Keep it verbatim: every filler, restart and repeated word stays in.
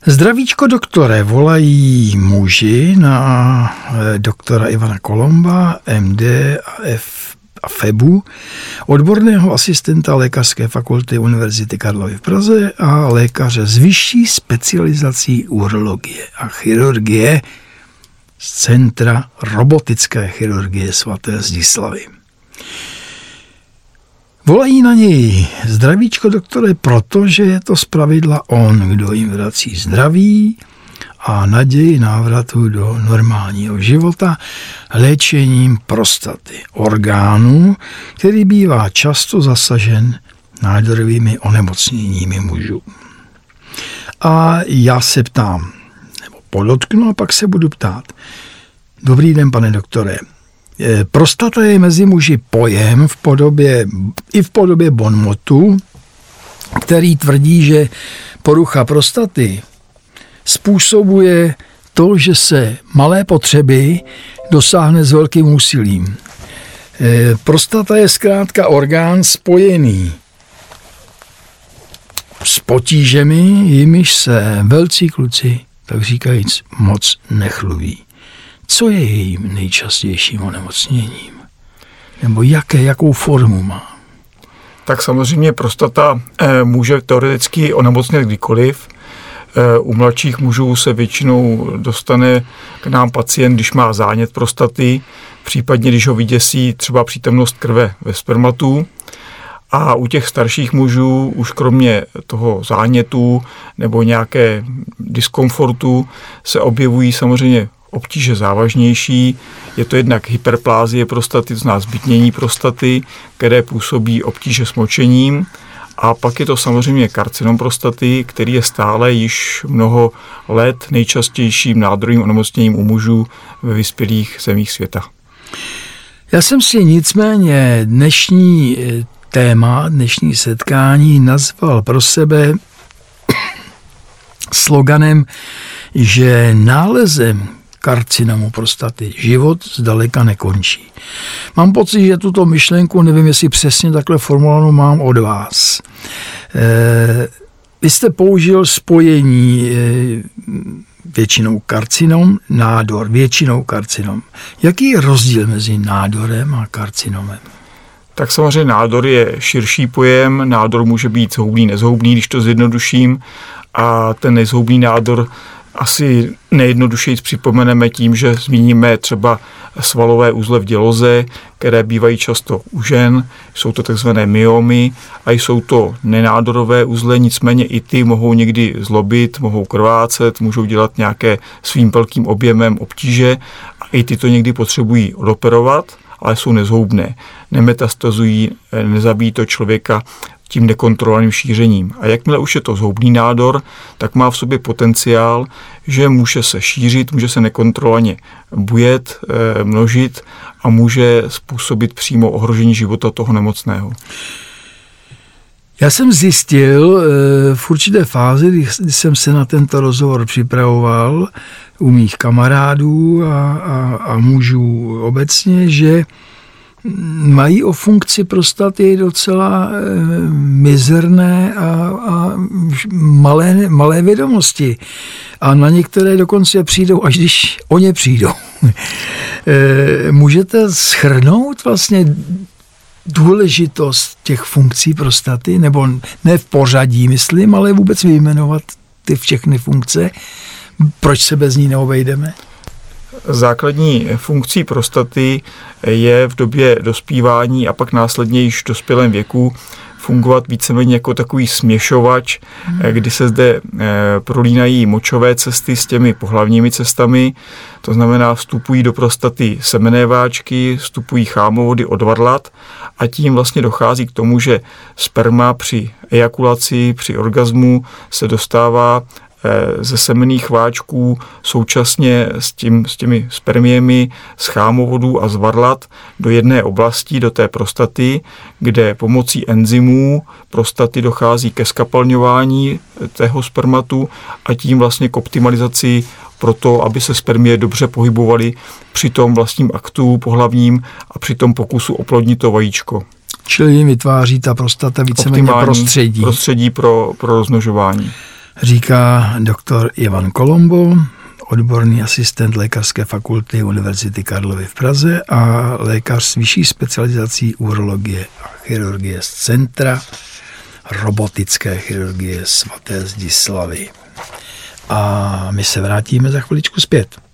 Zdravíčko doktore, volají muži na doktora Ivana Kolomba, M D a F a FEBu, odborného asistenta Lékařské fakulty Univerzity Karlovy v Praze a lékaře s vyšší specializací urologie a chirurgie z Centra robotické chirurgie svaté Zdislavy. Volají na něj zdravíčko doktore, protože je to zpravidla on, kdo jim vrací zdraví a naději návratu do normálního života léčením prostaty, orgánu, který bývá často zasažen nádorovými onemocněními mužů. A já se ptám, nebo podotknu a pak se budu ptát. Dobrý den, pane doktore. Prostata je mezi muži pojem v podobě, i v podobě bonmotu, který tvrdí, že porucha prostaty způsobuje to, že se malé potřeby dosáhne s velkým úsilím. Prostata je zkrátka orgán spojený s potížemi, jimiž se velcí kluci, tak říkajíc, moc nechluví. Co je jejím nejčastějším onemocněním? Nebo jaké, jakou formu má? Tak samozřejmě prostata e, může teoreticky onemocnět kdykoliv. E, u mladších mužů se většinou dostane k nám pacient, když má zánět prostaty, případně když ho vyděsí třeba přítomnost krve ve spermatu. A u těch starších mužů už kromě toho zánětu nebo nějaké diskomfortu se objevují samozřejmě obtíže závažnější. Je to jednak hyperplázie prostaty, to znamená zbytnění prostaty, které působí obtíže s močením. A pak je to samozřejmě karcinom prostaty, který je stále již mnoho let nejčastějším nádorovým onemocněním u mužů ve vyspělých zemích světa. Já jsem si nicméně dnešní téma, dnešní setkání nazval pro sebe sloganem, že nálezem karcinomu prostaty život zdaleka nekončí. Mám pocit, že tuto myšlenku, nevím, jestli přesně takhle formulovanou mám od vás. E, vy jste použil spojení e, většinou karcinom, nádor, většinou karcinom. Jaký je rozdíl mezi nádorem a karcinomem? Tak samozřejmě nádor je širší pojem, nádor může být zhoubný, nezhoubný, když to zjednoduším, a ten nezhoubný nádor asi nejjednodušeji připomeneme tím, že zmíníme třeba svalové uzly v děloze, které bývají často u žen, jsou to takzvané myomy a jsou to nenádorové uzly, nicméně i ty mohou někdy zlobit, mohou krvácet, můžou dělat nějaké svým velkým objemem obtíže a i ty to někdy potřebují odoperovat, ale jsou nezhoubné, nemetastazují, nezabíjí to člověka tím nekontrolovaným šířením. A jakmile už je to zhoubný nádor, tak má v sobě potenciál, že může se šířit, může se nekontrolovaně bujet, množit a může způsobit přímo ohrožení života toho nemocného. Já jsem zjistil v určité fázi, kdy jsem se na tento rozhovor připravoval u mých kamarádů a, a, a mužů obecně, že mají o funkci prostaty docela e, mizerné a, a malé, malé vědomosti. A na některé dokonce přijdou, až když o ně přijdou. e, můžete shrnout vlastně důležitost těch funkcí prostaty, nebo ne v pořadí, myslím, ale vůbec vyjmenovat ty všechny funkce, proč se bez ní neobejdeme? Základní funkcí prostaty je v době dospívání a pak následně již v dospělém věku fungovat víceméně jako takový směšovač, hmm. kdy se zde prolínají močové cesty s těmi pohlavními cestami, to znamená vstupují do prostaty semenné váčky, vstupují chámovody od varlat a tím vlastně dochází k tomu, že sperma při ejakulaci, při orgazmu se dostává ze semenných váčků současně s, tím, s těmi spermiemi z chámovodů a z varlat do jedné oblasti, do té prostaty, kde pomocí enzymů prostaty dochází ke skapalňování tého spermatu a tím vlastně k optimalizaci pro to, aby se spermie dobře pohybovaly při tom vlastním aktu pohlavním a při tom pokusu oplodnit to vajíčko. Čili jim vytváří ta prostata víceméně prostředí. Prostředí pro, pro rozmnožování. říká doktor Ivan Kolombo, odborný asistent Lékařské fakulty Univerzity Karlovy v Praze a lékař s vyšší specializací urologie a chirurgie z Centra robotické chirurgie svaté Zdislavy. A my se vrátíme za chviličku zpět.